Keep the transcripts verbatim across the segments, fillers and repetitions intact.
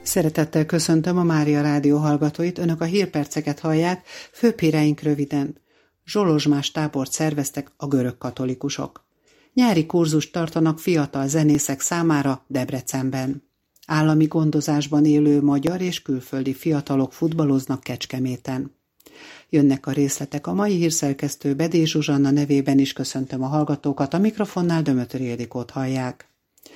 Szeretettel köszöntöm a Mária Rádió hallgatóit, önök a hírperceket hallják, főbb híreink röviden. Zsolozsmás tábort szerveztek a görög katolikusok. Nyári kurzust tartanak fiatal zenészek számára Debrecenben. Állami gondozásban élő magyar és külföldi fiatalok futballoznak Kecskeméten. Jönnek a részletek, a mai hírszerkesztő Bedés Zsuzsanna nevében is köszöntöm a hallgatókat, a mikrofonnál Dömötöri Ildikót hallják.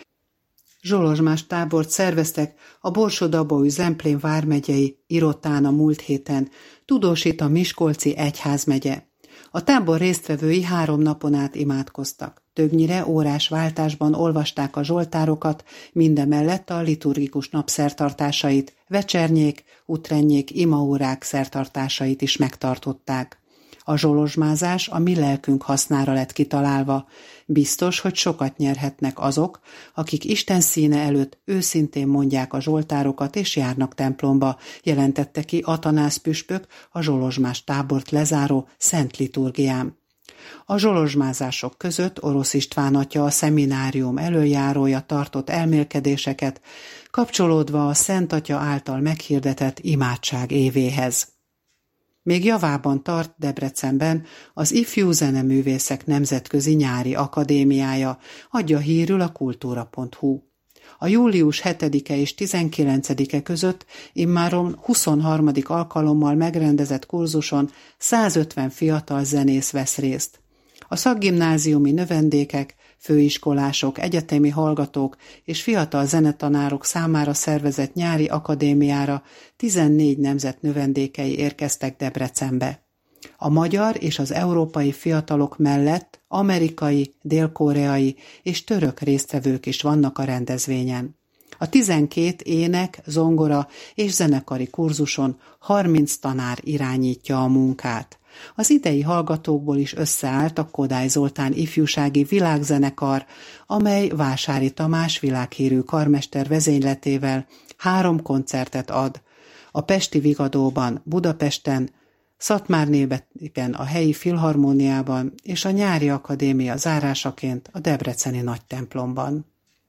Zsolozsmás tábort szerveztek a Borsod-Abaúj-Zemplén vármegyei Irottán a múlt héten, tudósít a Miskolci egyházmegye. A tábor résztvevői három napon át imádkoztak. Többnyire órás váltásban olvasták a zsoltárokat, mindemellett a liturgikus nap szertartásait, vecsernyék, utrennyék, imaórák szertartásait is megtartották. A zsolozsmázás a mi lelkünk hasznára lett kitalálva. Biztos, hogy sokat nyerhetnek azok, akik Isten színe előtt őszintén mondják a zsoltárokat és járnak templomba, jelentette ki Atanász püspök a zsolozsmás tábort lezáró szent liturgián. A zsolozsmázások között Orosz István atya, a szeminárium elöljárója tartott elmélkedéseket, kapcsolódva a Szent Atya által meghirdetett imádság évéhez. Még javában tart Debrecenben az Ifjú Zeneművészek Nemzetközi Nyári Akadémiája, adja hírül a kultúra pont hu. A július hetedike és tizenkilencedike között immáron huszonharmadik alkalommal megrendezett kurzuson százötven fiatal zenész vesz részt. A szakgimnáziumi növendékek, főiskolások, egyetemi hallgatók és fiatal zenetanárok számára szervezett nyári akadémiára tizennégy nemzet növendékei érkeztek Debrecenbe. A magyar és az európai fiatalok mellett amerikai, dél-koreai és török résztvevők is vannak a rendezvényen. A tizenkét ének, zongora és zenekari kurzuson harminc tanár irányítja a munkát. Az idei hallgatókból is összeállt a Kodály Zoltán ifjúsági világzenekar, amely Vásári Tamás világhírű karmester vezényletével három koncertet ad. A Pesti Vigadóban, Budapesten, Szatmárnémetiken a helyi filharmóniában és a Nyári Akadémia zárásaként a debreceni nagytemplomban.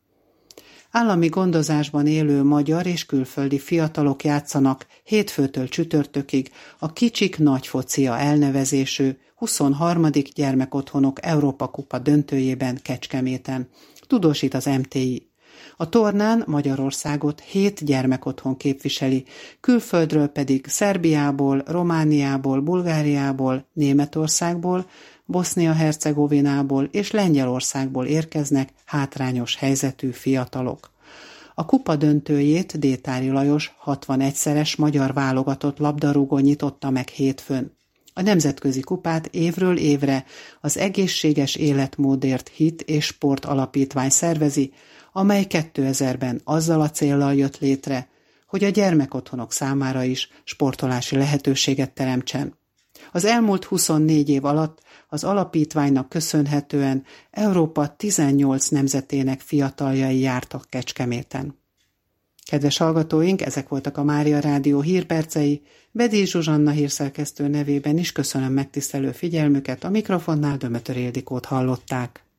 Állami gondozásban élő magyar és külföldi fiatalok játszanak hétfőtől csütörtökig a Kicsik Nagy Focia elnevezésű huszonharmadik gyermekotthonok Európa-kupa döntőjében Kecskeméten, tudósít az em té i. A tornán Magyarországot hét gyermekotthon képviseli, külföldről pedig Szerbiából, Romániából, Bulgáriából, Németországból, Bosznia-Hercegovinából és Lengyelországból érkeznek hátrányos helyzetű fiatalok. A kupa döntőjét Détári Lajos hatvanegyszeres magyar válogatott labdarúgó nyitotta meg hétfőn. A nemzetközi kupát évről évre az Egészséges Életmódért Hit és Sport Alapítvány szervezi, amely kétezerben azzal a céllal jött létre, hogy a gyermekotthonok számára is sportolási lehetőséget teremtsen. Az elmúlt huszonnégy év alatt az alapítványnak köszönhetően Európa tizennyolc nemzetének fiataljai jártak Kecskeméten. Kedves hallgatóink, ezek voltak a Mária Rádió hírpercei, Bedés Zsuzsanna hírszerkesztő nevében is köszönöm megtisztelő figyelmüket, a mikrofonnál Dömötöri Ildikót hallották.